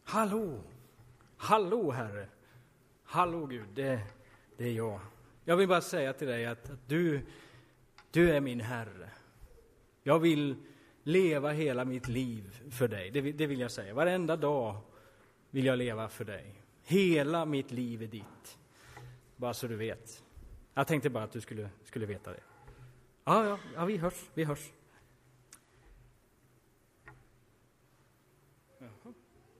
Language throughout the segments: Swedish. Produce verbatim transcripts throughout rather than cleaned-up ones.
Hallå, hallå Herre, hallå Gud, det, det är jag. Jag vill bara säga till dig att, att du, du är min Herre. Jag vill leva hela mitt liv för dig, det, det vill jag säga. Varenda dag vill jag leva för dig. Hela mitt liv är ditt, bara så du vet. Jag tänkte bara att du skulle, skulle veta det. Ja, ja, ja, vi hörs, vi hörs. Jaha.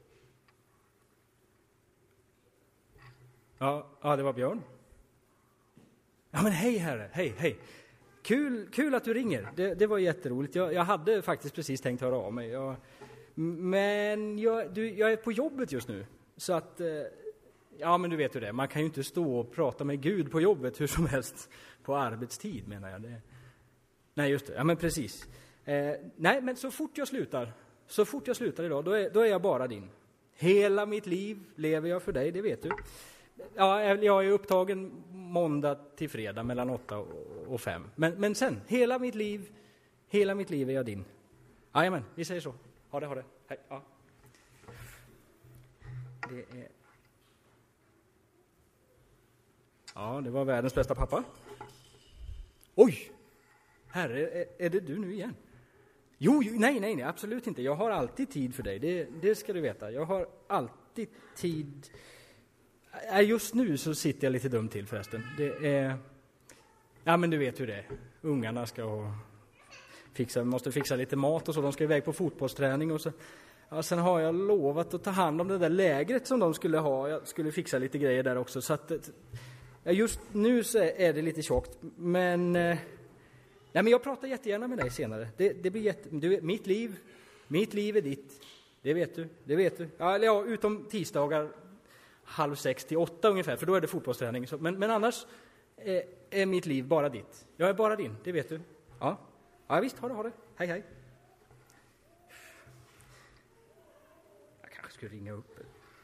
Ja, ja, det var Björn. Ja, men hej Herre, hej, hej. Kul, kul att du ringer, det, det var jätteroligt. Jag, jag hade faktiskt precis tänkt höra av mig. Jag, men jag, du, jag är på jobbet just nu, så att... Ja, men du vet ju det. Man kan ju inte stå och prata med Gud på jobbet hur som helst på arbetstid, menar jag. Det. Nej, just det. Ja, men precis. Eh, nej, men så fort jag slutar, så fort jag slutar idag, då är, då är jag bara din. Hela mitt liv lever jag för dig, det vet du. Ja, jag är upptagen måndag till fredag mellan åtta och fem. Men, men sen, hela mitt liv, hela mitt liv är jag din. Jajamän, vi säger så. Ha det, ha det. Hej. Ja. Det är... Ja, det var världens bästa pappa. Oj! Herre, är, är det du nu igen? Jo, jo, nej, nej, nej, absolut inte. Jag har alltid tid för dig, det, det ska du veta. Jag har alltid tid... Just nu så sitter jag lite dumt till förresten. Det är... Ja, men du vet hur det är. Ungarna ska fixa, måste fixa lite mat och så. De ska iväg på fotbollsträning och så... Ja, sen har jag lovat att ta hand om det där lägret som de skulle ha. Jag skulle fixa lite grejer där också, så att... Ja, just nu så är det lite tjockt, men, eh, nej, men jag pratar jättegärna med dig senare. Det, det blir jätte, du, mitt liv, mitt liv är ditt. Det vet du, det vet du. Ja, ja, utom tisdagar halv sex till åtta ungefär, för då är det fotbollsträning. Så, men, men annars eh, är mitt liv bara ditt. Jag är bara din, det vet du. Ja, ja visst, ha det, ha det. Hej, hej. Jag kanske skulle ringa upp.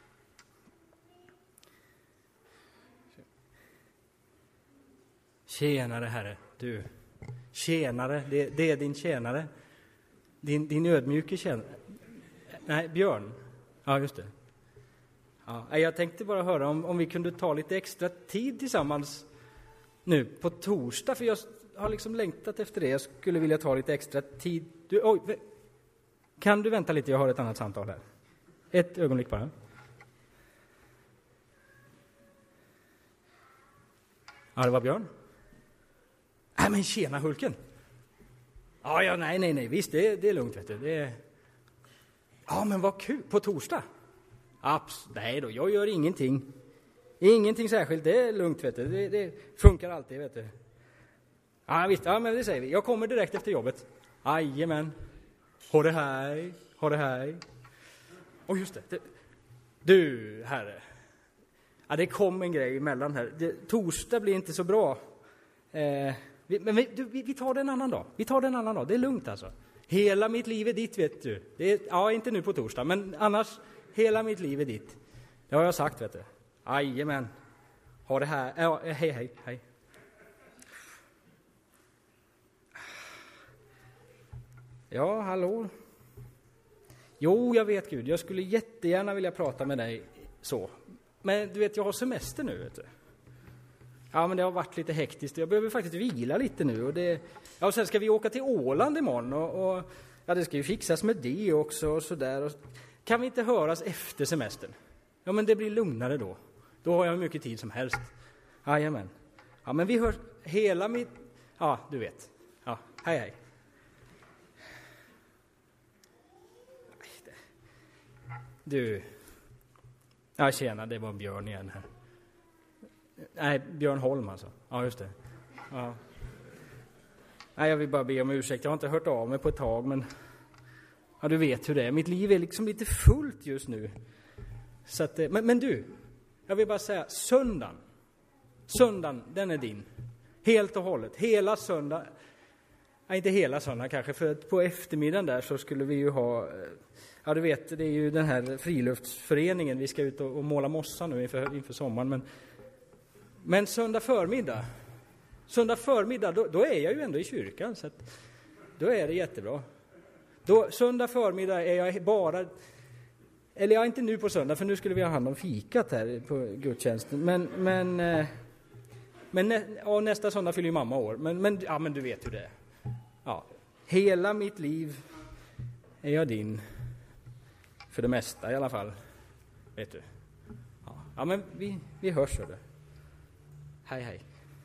Tjänare, Herre, du. Tjänare, det, det är din tjänare. Din, din ödmjuke tjänare. Nej, Björn. Ja, just det. Ja, jag tänkte bara höra om, om vi kunde ta lite extra tid tillsammans nu på torsdag. För jag har liksom längtat efter det. Jag skulle vilja ta lite extra tid. Du, oj, kan du vänta lite? Jag har ett annat samtal här. Ett ögonblick bara. Ja, det var Björn. Nej, men tjena Hulken. Ja, ja, nej, nej, nej, visst, det, det är lugnt, vet du. Det är... Ja, men vad kul, på torsdag. Abs, nej då, jag gör ingenting. Ingenting särskilt, det är lugnt, vet du. Det, det funkar alltid, vet du. Ja, visst, ja, men det säger vi. Jag kommer direkt efter jobbet. Jajamän. Ha det här, ha det här. Och just det, det. Du, Herre. Ja, det kom en grej emellan här. Det, torsdag blir inte så bra. Eh, vi, men vi, du, vi, vi tar det en annan dag. Vi tar det en annan dag. Det är lugnt alltså. Hela mitt liv är ditt, vet du. Det är, ja, inte nu på torsdag, men annars, hela mitt liv är ditt. Det har jag sagt, vet du. Jajamän. Ha det här. Ja, hej, hej, hej. Ja, hallå. Jo, jag vet Gud. Jag skulle jättegärna vilja prata med dig så. Men du vet, jag har semester nu, vet du. Ja, men det har varit lite hektiskt. Jag behöver faktiskt vila lite nu. Och, det, ja, och sen ska vi åka till Åland imorgon. Och, och, ja, det ska ju fixas med det också. Och så där. Och, kan vi inte höras efter semestern? Ja, men det blir lugnare då. Då har jag hur mycket tid som helst. Jajamän. Ja, men vi hör hela mitt... Ja, du vet. Ja, hej, hej. Du... Ja, tjena, det var Björn igen här. Nej, Björn Holm alltså. Ja, just det. Ja. Nej, jag vill bara be om ursäkt. Jag har inte hört av mig på ett tag, men... Ja, du vet hur det är. Mitt liv är liksom lite fullt just nu. Så att, men, men du, jag vill bara säga, söndagen. Söndagen, den är din. Helt och hållet. Hela söndag. Nej, inte hela söndagen kanske, för på eftermiddagen där så skulle vi ju ha... Ja, du vet, det är ju den här friluftsföreningen. Vi ska ut och, och måla mossa nu inför, inför sommaren. Men, men söndag förmiddag, söndag förmiddag då, då är jag ju ändå i kyrkan. Så att, då är det jättebra. Då, söndag förmiddag är jag bara... Eller ja, inte nu på söndag, för nu skulle vi ha hand om fikat här på gudstjänsten. Men, men, eh, men nä, ja, nästa söndag fyller ju mamma år. Men, men, ja, men du vet hur det är. Ja. Hela mitt liv är jag din. För det mesta i alla fall. Vet du. Ja, ja men vi, vi hörs, hörde. Hej, hej.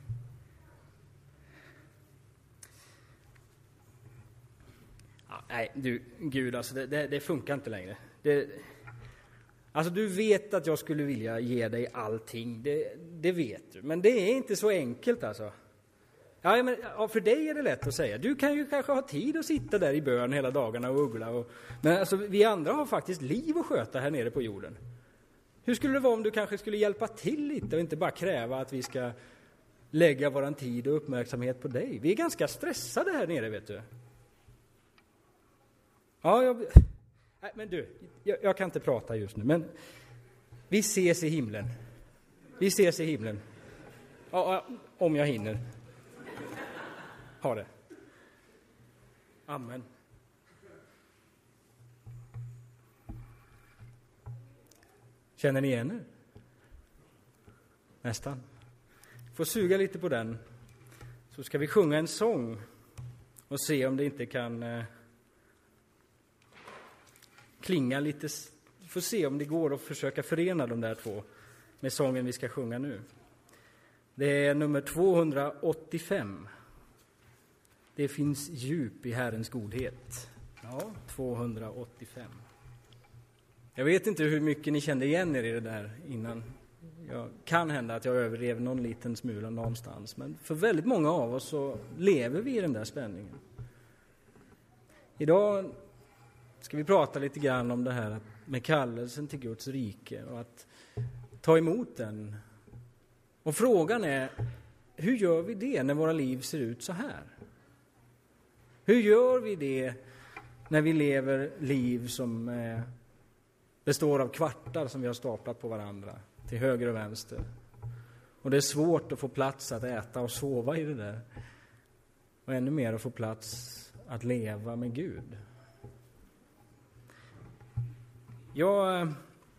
Ja, nej, du, Gud, alltså det, det, det funkar inte längre. Det, alltså du vet att jag skulle vilja ge dig allting. Det, det vet du. Men det är inte så enkelt alltså. Ja, men, ja, för dig är det lätt att säga. Du kan ju kanske ha tid att sitta där i bön hela dagarna och uggla. Och, men alltså, vi andra har faktiskt liv att sköta här nere på jorden. Hur skulle det vara om du kanske skulle hjälpa till lite och inte bara kräva att vi ska lägga våran tid och uppmärksamhet på dig? Vi är ganska stressade här nere, vet du. Ja, jag... Nej, men du, jag, jag kan inte prata just nu, men vi ses i himlen. Vi ses i himlen. Ja, om jag hinner. Ha det. Amen. Känner ni igen er? Nästan. Får suga lite på den. Så ska vi sjunga en sång och se om det inte kan eh, klinga lite. Får se om det går att försöka förena de där två med sången vi ska sjunga nu. Det är nummer tvåhundraåttiofem. Det finns djup i Herrens godhet. Ja, tvåhundraåttiofem. Jag vet inte hur mycket ni kände igen er i det där innan. Jag kan hända att jag överrev någon liten smula någonstans. Men för väldigt många av oss så lever vi i den där spänningen. Idag ska vi prata lite grann om det här med kallelsen till Guds rike och att ta emot den. Och frågan är, hur gör vi det när våra liv ser ut så här? Hur gör vi det när vi lever liv som eh, består av kvartar som vi har staplat på varandra till höger och vänster? Och det är svårt att få plats att äta och sova i det där. Och ännu mer att få plats att leva med Gud. Jag eh,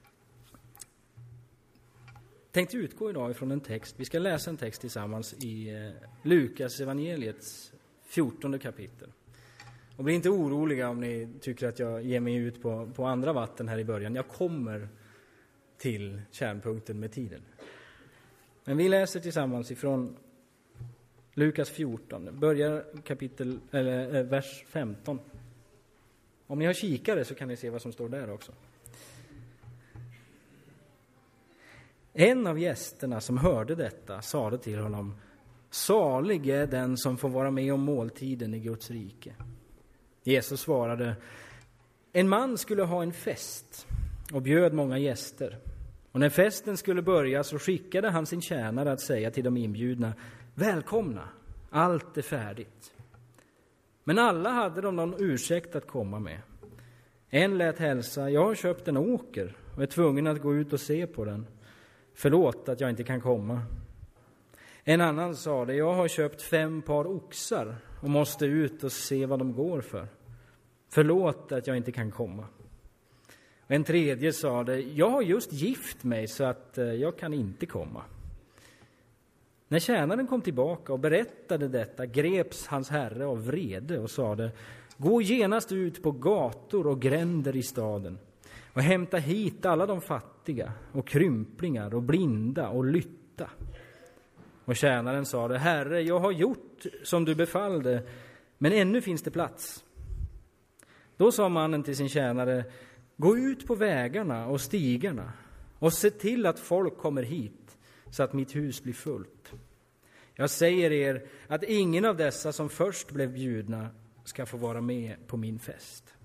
tänkte utgå idag ifrån en text. Vi ska läsa en text tillsammans i eh, Lukas evangeliets fjortonde kapitel. Och bli inte oroliga om ni tycker att jag ger mig ut på, på andra vatten här i början. Jag kommer till kärnpunkten med tiden. Men vi läser tillsammans ifrån Lukas fjorton. Börjar kapitel, eller, äh, vers femton. Om ni har kikare så kan ni se vad som står där också. En av gästerna som hörde detta sade till honom: salig är den som får vara med om måltiden i Guds rike. Jesus svarade: en man skulle ha en fest och bjöd många gäster. Och när festen skulle börja så skickade han sin tjänare att säga till de inbjudna: välkomna, allt är färdigt. Men alla hade de någon ursäkt att komma med. En lät hälsa: jag har köpt en åker och är tvungen att gå ut och se på den. Förlåt att jag inte kan komma. En annan sa det: jag har köpt fem par oxar och måste ut och se vad de går för. Förlåt att jag inte kan komma. En tredje sa det: jag har just gift mig så att jag kan inte komma. När tjänaren kom tillbaka och berättade detta greps hans herre av vrede och sade: gå genast ut på gator och gränder i staden och hämta hit alla de fattiga och krymplingar och blinda och lytta. Och tjänaren sa det: herre, jag har gjort som du befallde, men ännu finns det plats. Då sa mannen till sin tjänare: gå ut på vägarna och stigarna och se till att folk kommer hit så att mitt hus blir fullt. Jag säger er att ingen av dessa som först blev bjudna ska få vara med på min fest.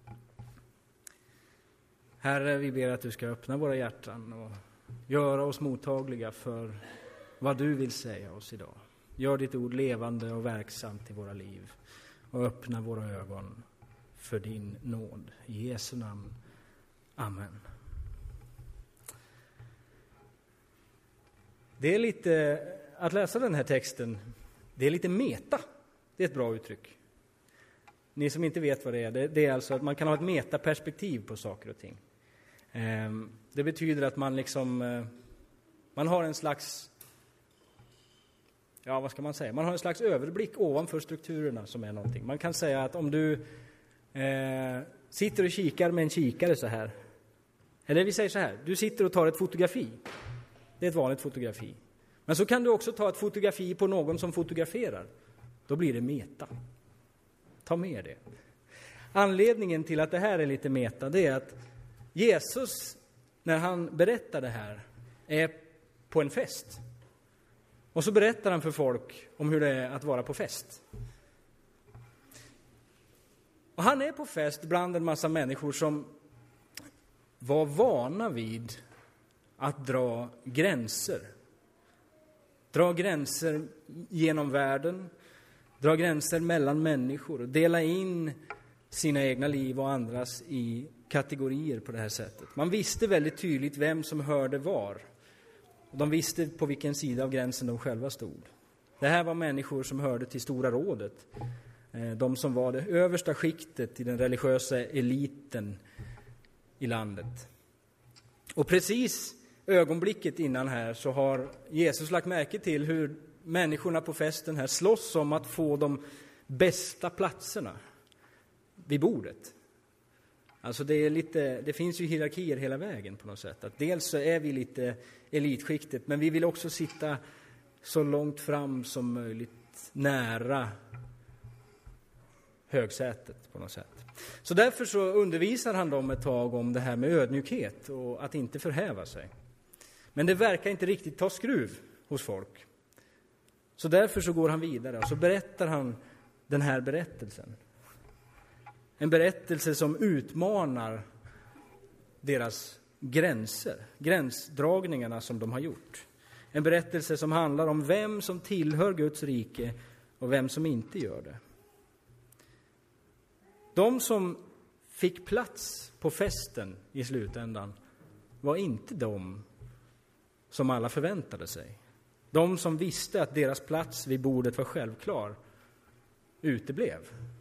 Herre, vi ber att du ska öppna våra hjärtan och göra oss mottagliga för vad du vill säga oss idag. Gör ditt ord levande och verksamt i våra liv och öppna våra ögon för din nåd. I Jesu namn. Amen. Det är lite, att läsa den här texten, det är lite meta. Det är ett bra uttryck. Ni som inte vet vad det är, det, det är alltså att man kan ha ett metaperspektiv på saker och ting. Det betyder att man liksom, man har en slags, ja vad ska man säga, man har en slags överblick ovanför strukturerna som är någonting. Man kan säga att om du eh, sitter och kikar med en kikare så här, eller vi säger så här, du sitter och tar ett fotografi, det är ett vanligt fotografi. Men så kan du också ta ett fotografi på någon som fotograferar, då blir det meta. Ta med det. Anledningen till att det här är lite meta, det är att Jesus, när han berättar det här, är på en fest. Och så berättar han för folk om hur det är att vara på fest. Och han är på fest bland en massa människor som var vana vid att dra gränser. Dra gränser genom världen, dra gränser mellan människor och dela in sina egna liv och andras i kategorier på det här sättet. Man visste väldigt tydligt vem som hörde var. Och de visste på vilken sida av gränsen de själva stod. Det här var människor som hörde till Stora rådet. De som var det översta skiktet i den religiösa eliten i landet. Och precis ögonblicket innan här så har Jesus lagt märke till hur människorna på festen här slåss om att få de bästa platserna vid bordet. Alltså det är lite, det finns ju hierarkier hela vägen på något sätt. Att dels så är vi lite elitskiktet, men vi vill också sitta så långt fram som möjligt nära högsätet på något sätt. Så därför så undervisar han dem ett tag om det här med ödmjukhet och att inte förhäva sig. Men det verkar inte riktigt ta skruv hos folk. Så därför så går han vidare och så berättar han den här berättelsen. En berättelse som utmanar deras gränser, gränsdragningarna som de har gjort. En berättelse som handlar om vem som tillhör Guds rike och vem som inte gör det. De som fick plats på festen i slutändan var inte de som alla förväntade sig. De som visste att deras plats vid bordet var självklar uteblev.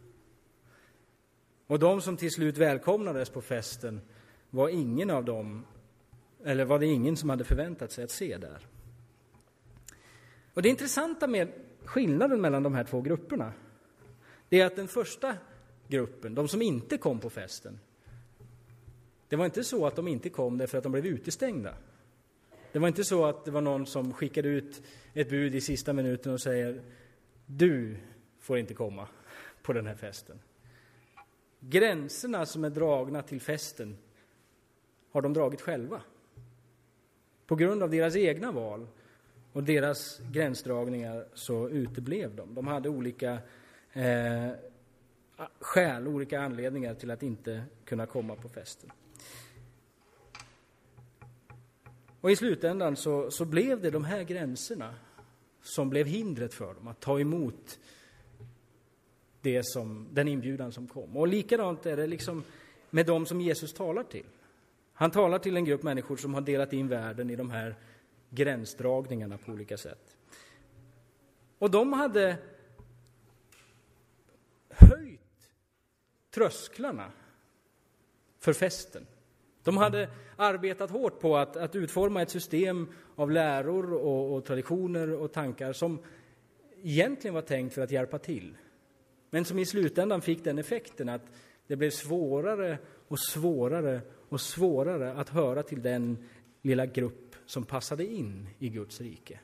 Och de som till slut välkomnades på festen var ingen av dem, eller var det ingen som hade förväntat sig att se där. Och det intressanta med skillnaden mellan de här två grupperna, det är att den första gruppen, de som inte kom på festen, det var inte så att de inte kom därför att de blev utestängda. Det var inte så att det var någon som skickade ut ett bud i sista minuten och säger du får inte komma på den här festen. Gränserna som är dragna till festen har de dragit själva. På grund av deras egna val och deras gränsdragningar så uteblev de. De hade olika eh, skäl, olika anledningar till att inte kunna komma på festen. Och i slutändan så, så blev det de här gränserna som blev hindret för dem att ta emot det som, den inbjudan som kom. Och likadant är det liksom med dem som Jesus talar till. Han talar till en grupp människor som har delat in världen i de här gränsdragningarna på olika sätt. Och de hade höjt trösklarna för festen. De hade arbetat hårt på att, att utforma ett system av läror och, och traditioner och tankar som egentligen var tänkt för att hjälpa till. Men som i slutändan fick den effekten att det blev svårare och svårare och svårare att höra till den lilla grupp som passade in i Guds rike.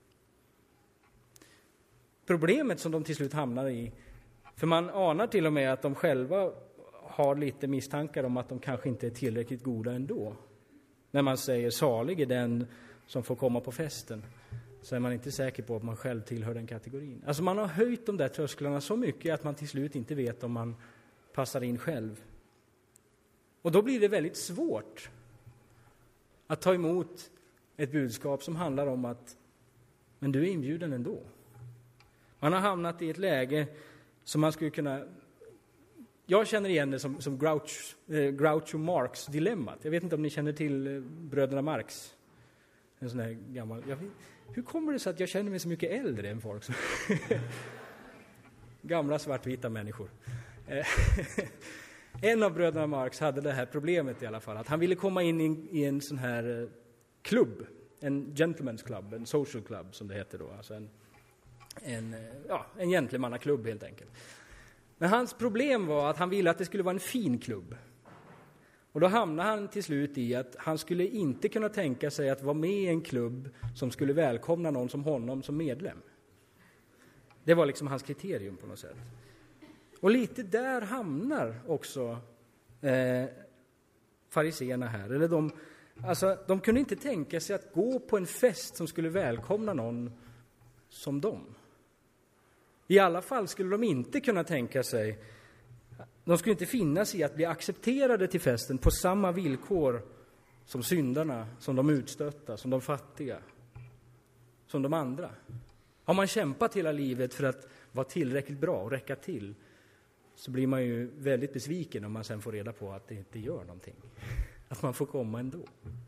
Problemet som de till slut hamnar i, för man anar till och med att de själva har lite misstankar om att de kanske inte är tillräckligt goda ändå. När man säger salig är den som får komma på festen, så är man inte säker på att man själv tillhör den kategorin. Alltså man har höjt de där trösklarna så mycket att man till slut inte vet om man passar in själv. Och då blir det väldigt svårt att ta emot ett budskap som handlar om att men du är inbjuden ändå. Man har hamnat i ett läge som man skulle kunna... Jag känner igen det som, som Grouch, eh, Groucho Marx dilemmat. Jag vet inte om ni känner till eh, bröderna Marx. En sån här gammal... Jag vet, hur kommer det sig att jag känner mig så mycket äldre än folk? Gamla svartvita människor. En av bröderna Marx hade det här problemet i alla fall, att han ville komma in i, i en sån här klubb, en gentleman's club, en social club som det heter då, alltså en, en, ja, en gentlemannaklubb helt enkelt. Men hans problem var att han ville att det skulle vara en fin klubb. Och då hamnade han till slut i att han skulle inte kunna tänka sig att vara med i en klubb som skulle välkomna någon som honom som medlem. Det var liksom hans kriterium på något sätt. Och lite där hamnar också eh, fariseerna här. Eller de, alltså, de kunde inte tänka sig att gå på en fest som skulle välkomna någon som dem. I alla fall skulle de inte kunna tänka sig, de skulle inte finna sig i att bli accepterade till festen på samma villkor som syndarna, som de utstötta, som de fattiga, som de andra. Har man kämpat hela livet för att vara tillräckligt bra och räcka till, så blir man ju väldigt besviken om man sen får reda på att det inte gör någonting. Att man får komma ändå.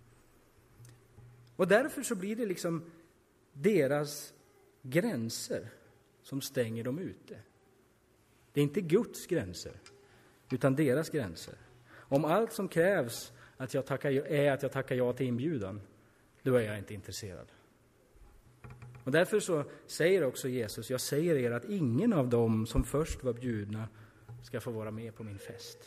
Och därför så blir det liksom deras gränser som stänger dem ute. Det är inte Guds gränser, utan deras gränser. Om allt som krävs att jag tackar, är att jag tackar ja till inbjudan, då är jag inte intresserad. Och därför så säger också Jesus, jag säger er att ingen av dem som först var bjudna ska få vara med på min fest.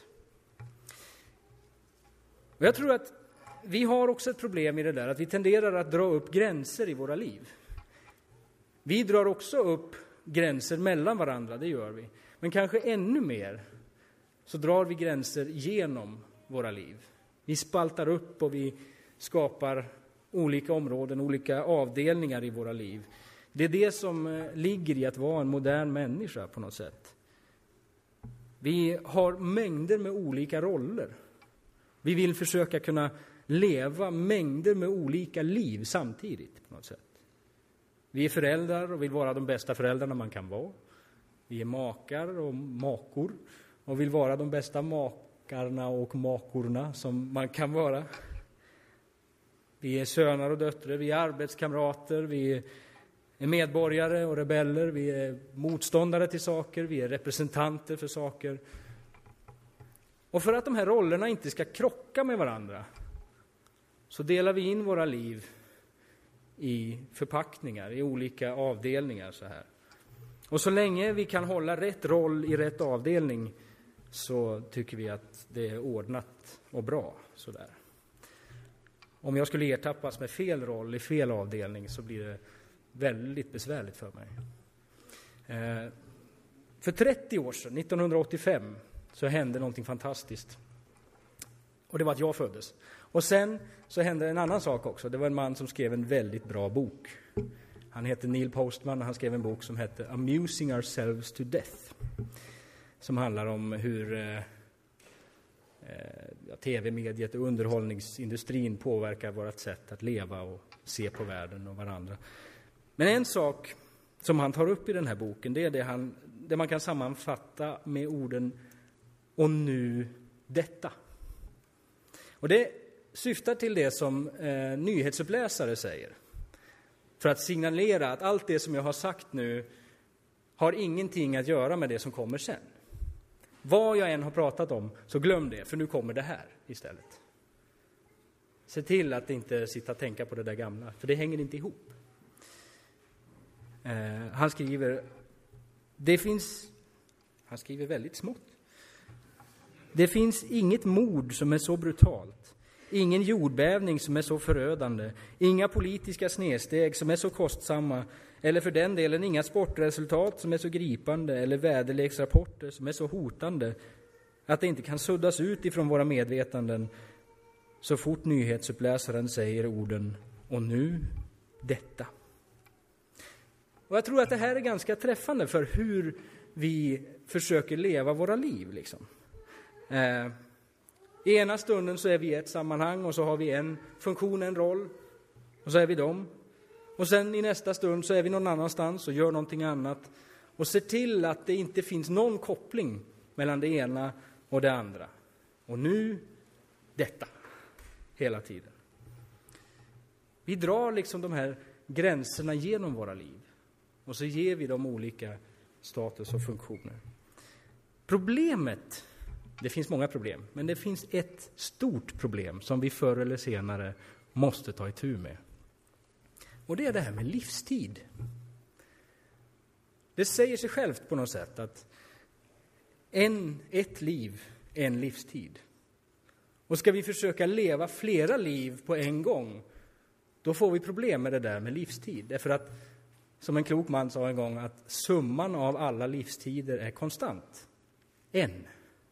Och jag tror att vi har också ett problem i det där, att vi tenderar att dra upp gränser i våra liv. Vi drar också upp gränser mellan varandra, det gör vi. Men kanske ännu mer så drar vi gränser genom våra liv. Vi spaltar upp och vi skapar olika områden, olika avdelningar i våra liv. Det är det som ligger i att vara en modern människa på något sätt. Vi har mängder med olika roller. Vi vill försöka kunna leva mängder med olika liv samtidigt på något sätt. Vi är föräldrar och vill vara de bästa föräldrarna man kan vara. Vi är makar och makor och vill vara de bästa makarna och makorna som man kan vara. Vi är söner och döttrar, vi är arbetskamrater, vi är medborgare och rebeller, vi är motståndare till saker, vi är representanter för saker. Och för att de här rollerna inte ska krocka med varandra så delar vi in våra liv i förpackningar, i olika avdelningar så här. Och så länge vi kan hålla rätt roll i rätt avdelning så tycker vi att det är ordnat och bra så där. Om jag skulle ertappas med fel roll i fel avdelning så blir det väldigt besvärligt för mig. Eh, för trettio år sedan, nittonhundraåttiofem, så hände någonting fantastiskt. Och det var att jag föddes. Och sen så hände en annan sak också. Det var en man som skrev en väldigt bra bok. Han heter Neil Postman och han skrev en bok som heter Amusing Ourselves to Death. Som handlar om hur eh, ja, tv-mediet och underhållningsindustrin påverkar vårt sätt att leva och se på världen och varandra. Men en sak som han tar upp i den här boken, det är det, han, det man kan sammanfatta med orden och nu detta. Och det syftar till det som eh, nyhetsuppläsare säger. För att signalera att allt det som jag har sagt nu har ingenting att göra med det som kommer sen. Vad jag än har pratat om, så glöm det, för nu kommer det här istället. Se till att inte sitta och tänka på det där gamla, för det hänger inte ihop. Eh, han skriver, det finns, han skriver väldigt smått. Det finns inget mord som är så brutalt, ingen jordbävning som är så förödande, inga politiska snedsteg som är så kostsamma, eller för den delen inga sportresultat som är så gripande eller väderleksrapporter som är så hotande att det inte kan suddas ut ifrån våra medvetanden så fort nyhetsuppläsaren säger orden och nu detta. Och jag tror att det här är ganska träffande för hur vi försöker leva våra liv liksom. Eh, I ena stunden så är vi i ett sammanhang och så har vi en funktion, en roll och så är vi dem. Och sen i nästa stund så är vi någon annanstans och gör någonting annat och ser till att det inte finns någon koppling mellan det ena och det andra. Och nu detta hela tiden. Vi drar liksom de här gränserna genom våra liv och så ger vi dem olika status och funktioner. Problemet Det finns många problem, men det finns ett stort problem som vi förr eller senare måste ta itu med. Och det är det här med livstid. Det säger sig självt på något sätt att en, ett liv är en livstid. Och ska vi försöka leva flera liv på en gång, då får vi problem med det där med livstid. Därför att, som en klok man sa en gång, att summan av alla livstider är konstant. En.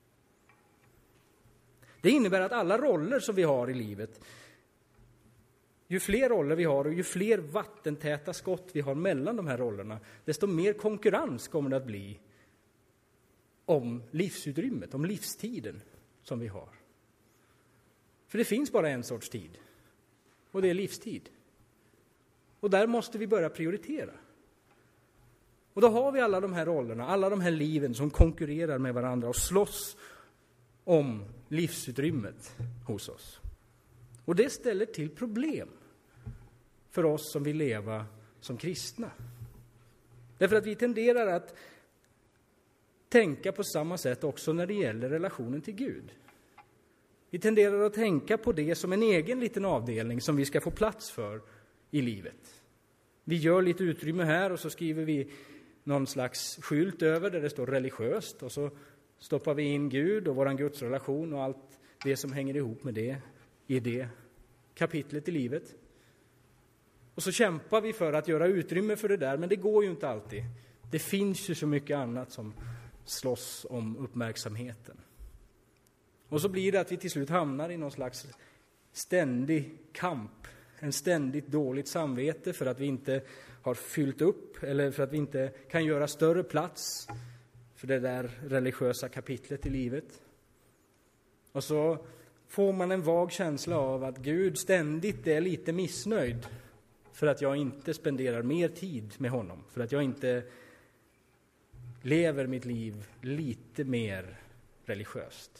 Det innebär att alla roller som vi har i livet, ju fler roller vi har och ju fler vattentäta skott vi har mellan de här rollerna, desto mer konkurrens kommer det att bli om livsutrymmet, om livstiden som vi har. För det finns bara en sorts tid, och det är livstid. Och där måste vi börja prioritera. Och då har vi alla de här rollerna, alla de här liven som konkurrerar med varandra och slåss om livsutrymmet hos oss. Och det ställer till problem för oss som vill leva som kristna. Därför att vi tenderar att tänka på samma sätt också när det gäller relationen till Gud. Vi tenderar att tänka på det som en egen liten avdelning som vi ska få plats för i livet. Vi gör lite utrymme här och så skriver vi någon slags skylt över där det står religiöst, och så stoppar vi in Gud och våran gudsrelation och allt det som hänger ihop med det i det kapitlet i livet. Och så kämpar vi för att göra utrymme för det där, men det går ju inte alltid. Det finns ju så mycket annat som slåss om uppmärksamheten. Och så blir det att vi till slut hamnar i någon slags ständig kamp, en ständigt dåligt samvete för att vi inte har fyllt upp eller för att vi inte kan göra större plats för det där religiösa kapitlet i livet. Och så får man en vag känsla av att Gud ständigt är lite missnöjd för att jag inte spenderar mer tid med honom, för att jag inte lever mitt liv lite mer religiöst.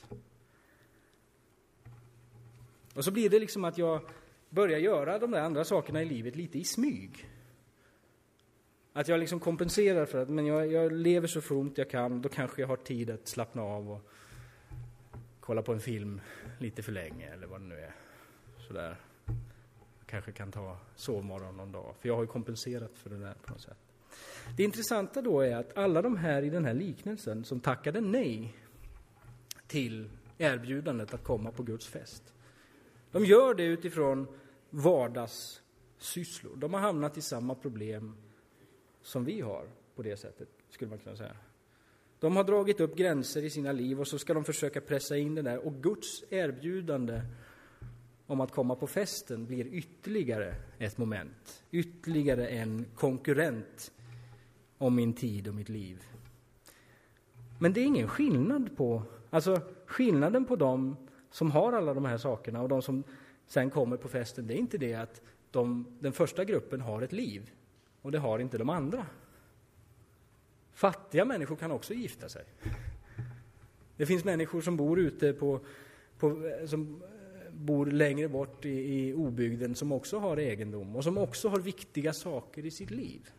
Och så blir det liksom att jag börjar göra de där andra sakerna i livet lite i smyg. Att jag liksom kompenserar för att men jag, jag lever så fromt jag kan, då kanske jag har tid att slappna av och kolla på en film lite för länge eller vad det nu är. Sådär. Jag kanske kan ta sovmorgon någon dag, för jag har ju kompenserat för det där på något sätt. Det intressanta då är att alla de här i den här liknelsen som tackade nej till erbjudandet att komma på Guds fest, de gör det utifrån vardagssysslor. De har hamnat i samma problem som vi har på det sättet, skulle man kunna säga. De har dragit upp gränser i sina liv och så ska de försöka pressa in det där. Och Guds erbjudande om att komma på festen blir ytterligare ett moment. Ytterligare en konkurrent om min tid och mitt liv. Men det är ingen skillnad på, alltså skillnaden på dem som har alla de här sakerna och de som sen kommer på festen, det är inte det att de, den första gruppen har ett liv och det har inte de andra. Fattiga människor kan också gifta sig. Det finns människor som bor ute på, på som bor längre bort i, i obygden som också har egendom och som också har viktiga saker i sitt liv.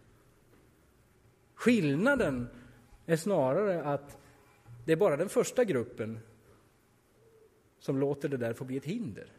Skillnaden är snarare att det är bara den första gruppen som låter det där få bli ett hinder.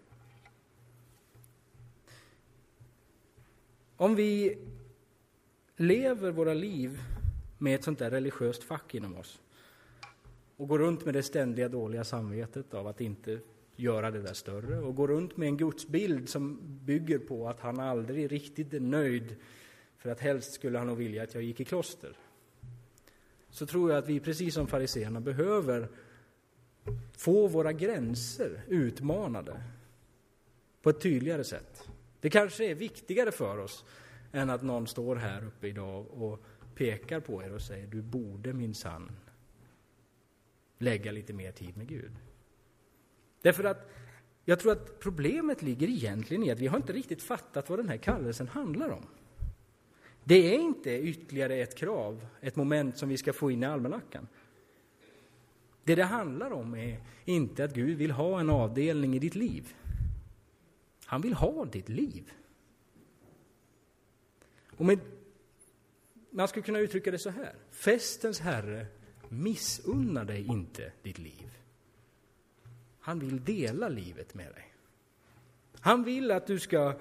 Om vi lever våra liv med ett sånt där religiöst fack inom oss och går runt med det ständiga dåliga samvetet av att inte göra det där större och går runt med en gudsbild som bygger på att han aldrig riktigt är nöjd för att helst skulle han nog vilja att jag gick i kloster, så tror jag att vi precis som fariseerna behöver få våra gränser utmanade på ett tydligare sätt. Det kanske är viktigare för oss än att någon står här uppe idag och pekar på er och säger du borde minsann lägga lite mer tid med Gud. Därför att jag tror att problemet ligger egentligen i att vi har inte riktigt fattat vad den här kallelsen handlar om. Det är inte ytterligare ett krav, ett moment som vi ska få in i almanackan. Det det handlar om är inte att Gud vill ha en avdelning i ditt liv. Han vill ha ditt liv. Och med, man skulle kunna uttrycka det så här. Festens herre missunnar dig inte ditt liv. han vill dela livet med dig. Han vill att du ska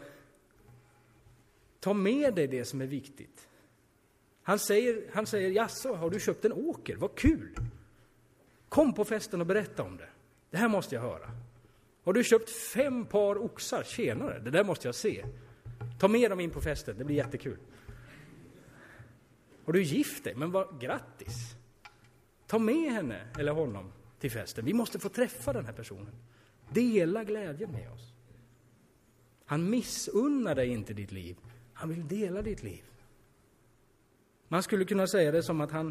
ta med dig det som är viktigt. Han säger, han säger, jaså, har du köpt en åker? Vad kul! Kom på festen och berätta om det. Det här måste jag höra. Har du köpt fem par oxar? Tjenare, det där måste jag se. Ta med dem in på festen, det blir jättekul. Har du gift dig? Men vad, grattis! Ta med henne eller honom till festen. Vi måste få träffa den här personen. Dela glädjen med oss. Han missunnar dig inte ditt liv. Han vill dela ditt liv. Man skulle kunna säga det som att han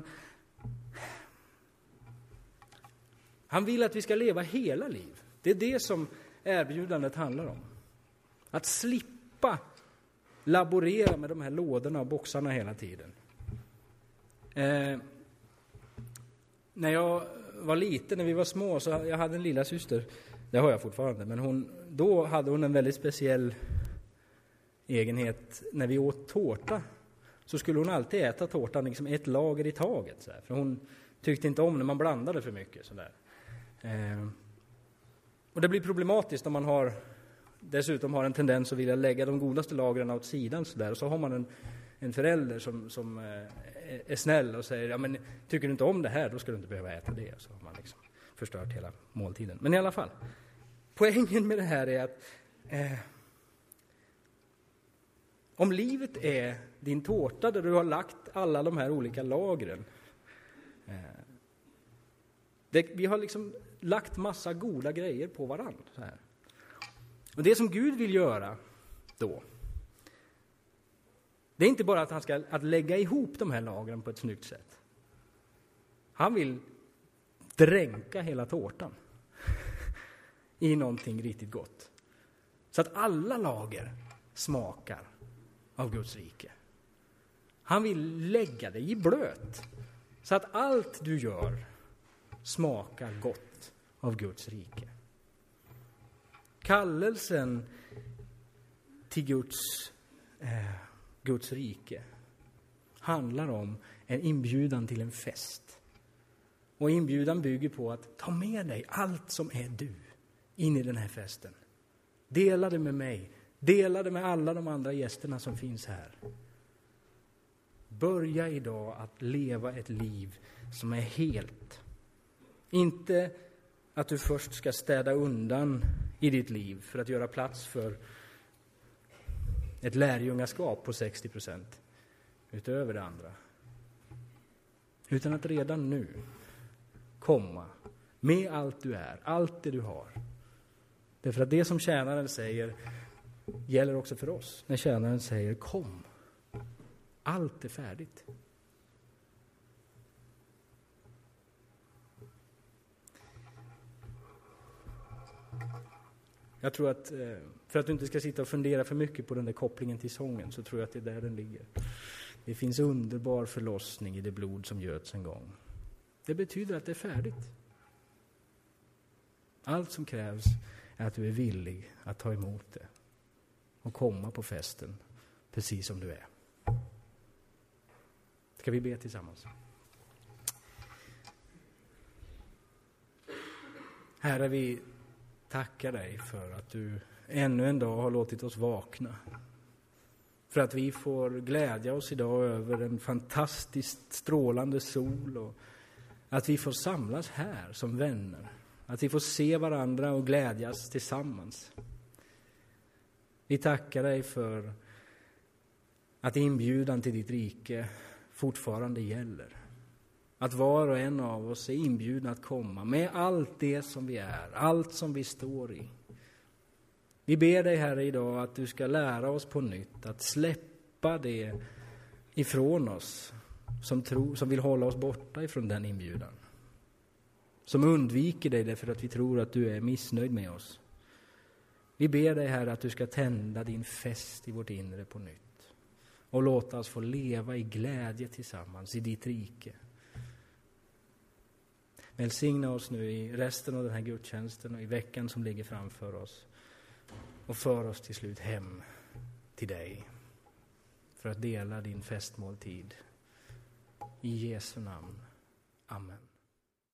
han vill att vi ska leva hela liv. Det är det som erbjudandet handlar om. Att slippa laborera med de här lådorna och boxarna hela tiden. Eh, när jag var liten, när vi var små, så jag hade en lilla syster. Det har jag fortfarande, men hon, då hade hon en väldigt speciell egenhet. När vi åt tårta så skulle hon alltid äta tårtan liksom ett lager i taget. Så här. För hon tyckte inte om när man blandade för mycket. Så där. Eh, och det blir problematiskt om man har dessutom har en tendens att vilja lägga de godaste lagren åt sidan. Så där. Och så har man en, en förälder som, som eh, är snäll och säger, ja, men tycker du inte om det här, då ska du inte behöva äta det. Så har man liksom förstört hela måltiden. Men i alla fall, poängen med det här är att eh, om livet är din tårta där du har lagt alla de här olika lagren. Eh, det, vi har liksom lagt massa goda grejer på varandra. Så här. Och det som Gud vill göra då, det är inte bara att han ska att lägga ihop de här lagren på ett snyggt sätt. Han vill dränka hela tårtan i någonting riktigt gott. Så att alla lager smakar av Guds rike. Han vill lägga det i blöt. Så att allt du gör smakar gott av Guds rike. Kallelsen till Guds, eh, Guds rike handlar om en inbjudan till en fest. Och inbjudan bygger på att ta med dig allt som är du in i den här festen. Dela det med mig. Dela det med alla de andra gästerna som finns här. Börja idag att leva ett liv som är helt. Inte att du först ska städa undan i ditt liv för att göra plats för ett lärjungaskap på sextio procent utöver det andra. Utan att redan nu komma med allt du är, allt det du har. Därför att det som tjänaren säger gäller också för oss. När tjänaren säger kom, allt är färdigt. Jag tror att, för att du inte ska sitta och fundera för mycket på den där kopplingen till sången, så tror jag att det är där den ligger. Det finns underbar förlossning i det blod som göts en gång. Det betyder att det är färdigt. Allt som krävs är att du är villig att ta emot det och komma på festen precis som du är. Ska vi be tillsammans? Herre, vi tackar dig för att du ännu en dag har låtit oss vakna. För att vi får glädja oss idag över en fantastiskt strålande sol och att vi får samlas här som vänner. Att vi får se varandra och glädjas tillsammans. Vi tackar dig för att inbjudan till ditt rike fortfarande gäller. Att var och en av oss är inbjudna att komma med allt det som vi är, allt som vi står i. Vi ber dig, Herre, idag att du ska lära oss på nytt att släppa det ifrån oss som, tro, som vill hålla oss borta ifrån den inbjudan. Som undviker dig därför att vi tror att du är missnöjd med oss. Vi ber dig, Herre, att du ska tända din fest i vårt inre på nytt. Och låta oss få leva i glädje tillsammans i ditt rike. Välsigna oss nu i resten av den här gudstjänsten och i veckan som ligger framför oss. Och för oss till slut hem till dig. För att dela din festmåltid. I Jesu namn.